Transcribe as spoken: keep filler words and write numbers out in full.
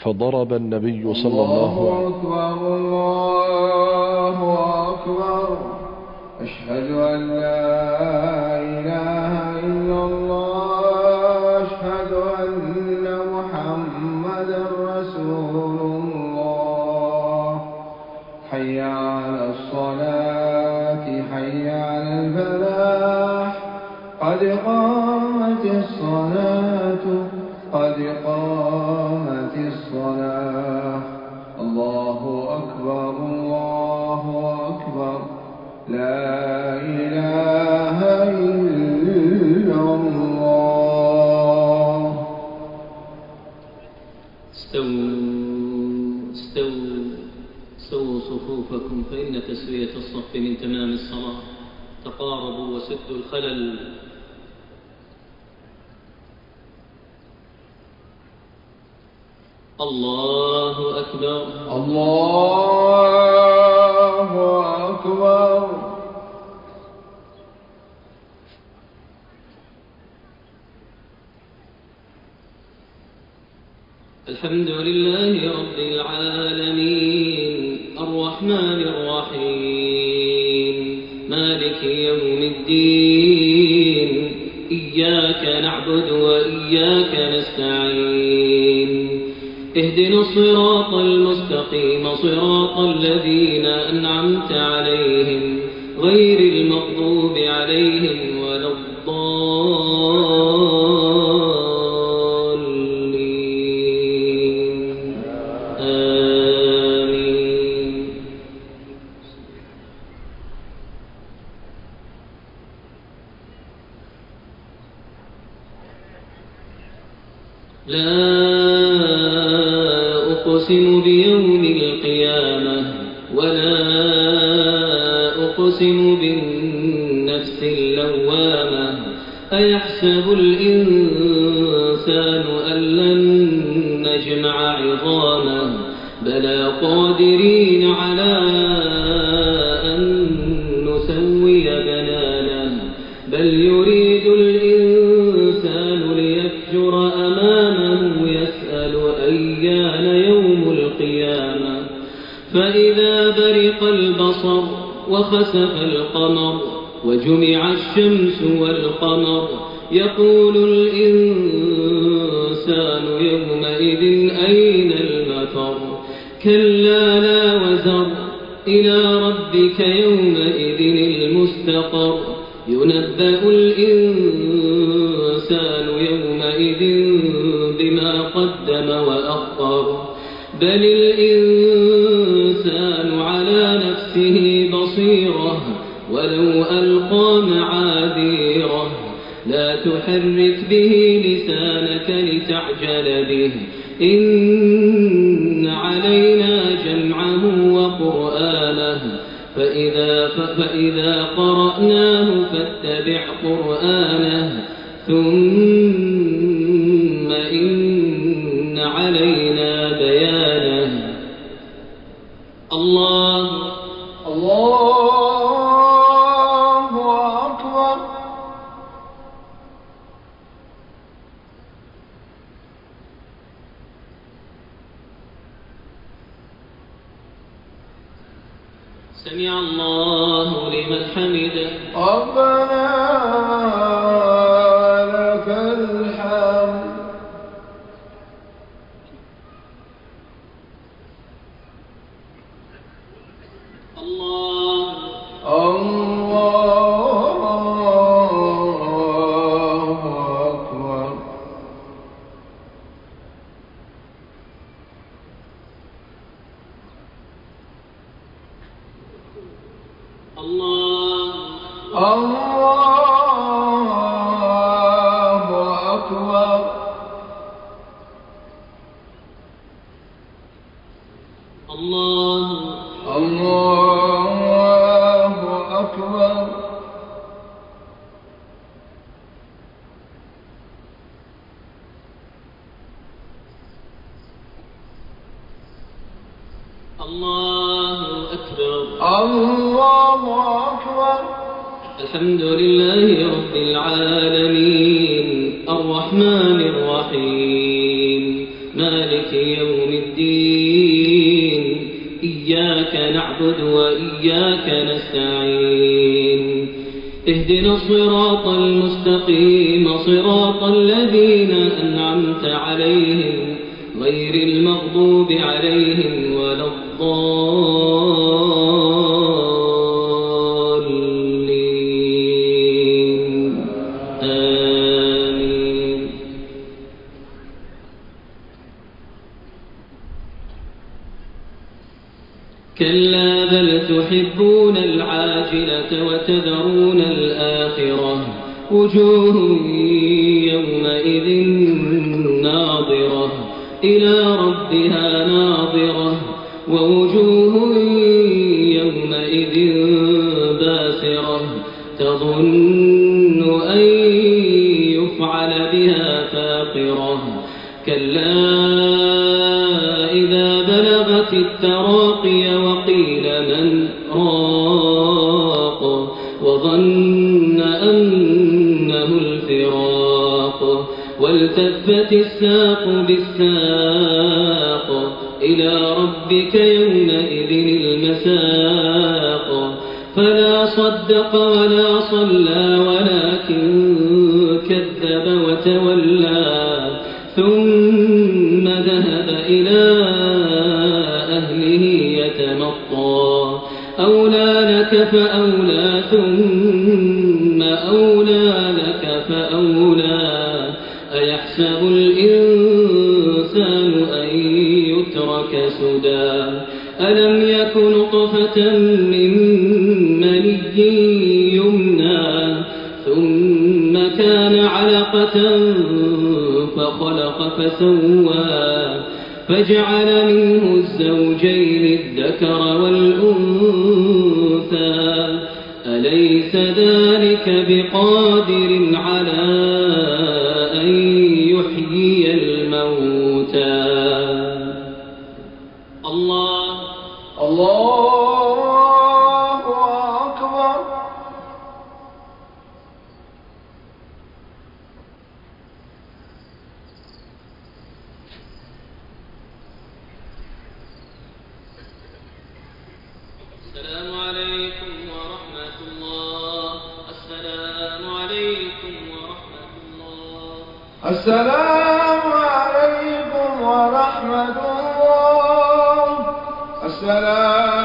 فضرب النبي صلى الله عليه وسلم. الله أكبر الله أكبر، أشهد أن لا إله إلا الله، أشهد أن محمدا رسول الله. حي على الصلاة، حي على الفلاح، قد قامت الصلاة، قد قامت الصلاة. الله أكبر الله أكبر، لا إله إلا الله. استووا استووا استووا صفوفكم، فإن تسوية الصف من تمام الصلاة. تقاربوا وسدوا الخلل. الله أكبر الله أكبر. الحمد لله رب العالمين، الرحمن الرحيم، مالك يوم الدين، إياك نعبد وإياك نستعين، اهدنا الصراط المستقيم، صراط الذين أنعمت عليهم، غير المغضوب عليهم ولا الضالين، آمين. لا أقسم بيوم القيامة، ولا أقسم بالنفس اللوامة، أيحسب الإنسان أن لن نجمع عظامه، بلى قادرين على أن نسوي بنانه، بل يريد الإنسان ليفجر أمامه، يسأل أيان يوم القيامة. فإذا برق البصر وخسف القمر وجمع الشمس والقمر، يقول الإنسان يومئذ أين المفر، كلا لا وزر، إلى ربك يومئذ المستقر، ينبأ الإنسان يومئذ بما قدم وأخر، بل الإنسان على نفسه بصيرة، ولو ألقى معاذيره، لا تحرك به لسانك لتعجل به، إن علينا جمعه وقرآنه، فإذا, فإذا قرأناه فاتبع قرآنه، ثم إن علينا بيانه. الله الله أكبر. سمع الله لمن حمده، ربنا لك الحمد. الله الله أكبر. الله الله أكبر. الله الله أكبر. الله أكبر. الله أكبر. الحمد لله رب العالمين، الرحمن الرحيم، مالك يوم الدين إياك نعبد وإياك نستعين اهدنا الصراط المستقيم صراط الذين أنعمت عليهم غير المغضوب عليهم ولا الضالين آمين. كلا بل تحبون العاجلة وتذرون الآخرة وجوه يومئذ ناظرة إلى ربها ناظرة ووجوه يومئذ باسرة تظن أن يفعل بها فاقرة كلا إذا بلغت التراقي وقيل من راق وظن أنه الفراق والتفت الساق بالساق إلى ربك يومئذ المساق فلا صدق ولا صلى ولكن كذب وتولى ثم ذهب إلى أهله يتمطى أولى لك فأولى ثم أولى لك فأولى أيحسب الإنسان أن يترك سدى ألم يك نطفة من مني يمنى ثم كان علقة فخلق فسوى فجعل منه الزوجين الذكر والأنثى أليس ذلك بقادر على أن يحيي الموتى الله الله أكبر. السلام عليكم ورحمة الله. السلام عليكم ورحمة الله. السلام عليكم ورحمة الله. السلام